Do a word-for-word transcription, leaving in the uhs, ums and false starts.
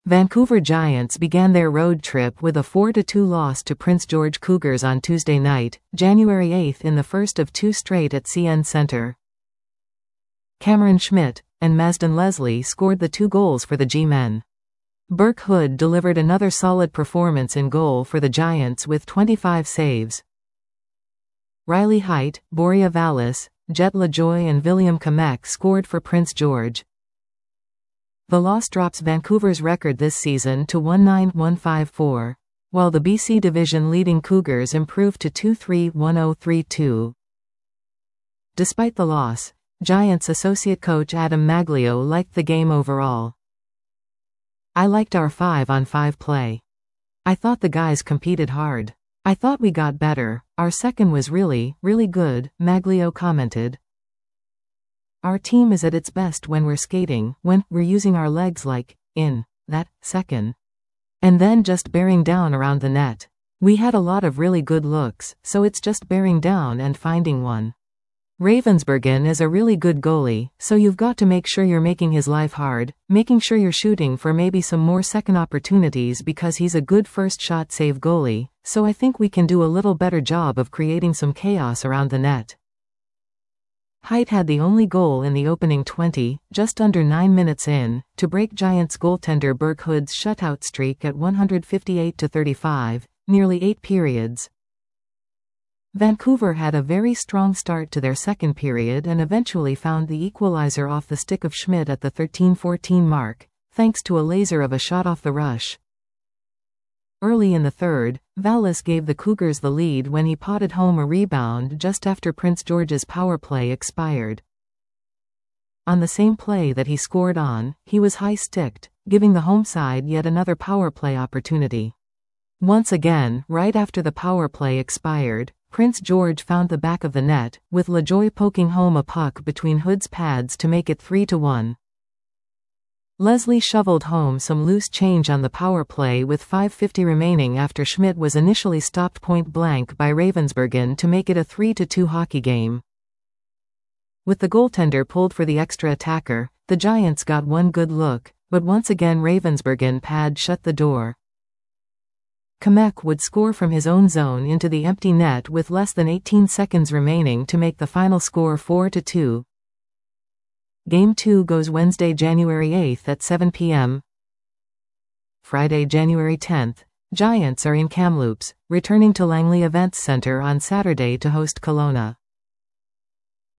Vancouver Giants began their road trip with a four to two loss to Prince George Cougars on Tuesday night, January eighth in the first of two straight at C N Centre. Cameron Schmidt and Mazden Leslie scored the two goals for the G-men. Burke Hood delivered another solid performance in goal for the Giants with twenty-five saves. Riley Heidt, Boria Vallis, Jet LaJoie and William Kamek scored for Prince George. The loss drops Vancouver's record this season to one nine one five four, while the B C Division leading Cougars improved to two three one oh three two. Despite the loss, Giants associate coach Adam Maglio liked the game overall. "I liked our five on five play. I thought the guys competed hard. I thought we got better. Our second was really, really good," Maglio commented. "Our team is at its best when we're skating, when we're using our legs like, in that second. And then just bearing down around the net. We had a lot of really good looks, so it's just bearing down and finding one. Ravensbergen is a really good goalie, so you've got to make sure you're making his life hard, making sure you're shooting for maybe some more second opportunities because he's a good first shot save goalie, so I think we can do a little better job of creating some chaos around the net." Heidt had the only goal in the opening twenty, just under nine minutes in, to break Giants goaltender Burke Hood's shutout streak at one fifty-eight to thirty-five, nearly eight periods. Vancouver had a very strong start to their second period and eventually found the equalizer off the stick of Schmidt at the thirteen fourteen mark, thanks to a laser of a shot off the rush. Early in the third, Vallis gave the Cougars the lead when he potted home a rebound just after Prince George's power play expired. On the same play that he scored on, he was high-sticked, giving the home side yet another power play opportunity. Once again, right after the power play expired, Prince George found the back of the net, with LaJoie poking home a puck between Hood's pads to make it three to one. Leslie shoveled home some loose change on the power play with five fifty remaining after Schmidt was initially stopped point-blank by Ravensbergen to make it a three to two hockey game. With the goaltender pulled for the extra attacker, the Giants got one good look, but once again Ravensbergen pad shut the door. Kamek would score from his own zone into the empty net with less than eighteen seconds remaining to make the final score four to two. Game two goes Wednesday, January eighth at seven p m Friday, January tenth, Giants are in Kamloops, returning to Langley Events Center on Saturday to host Kelowna.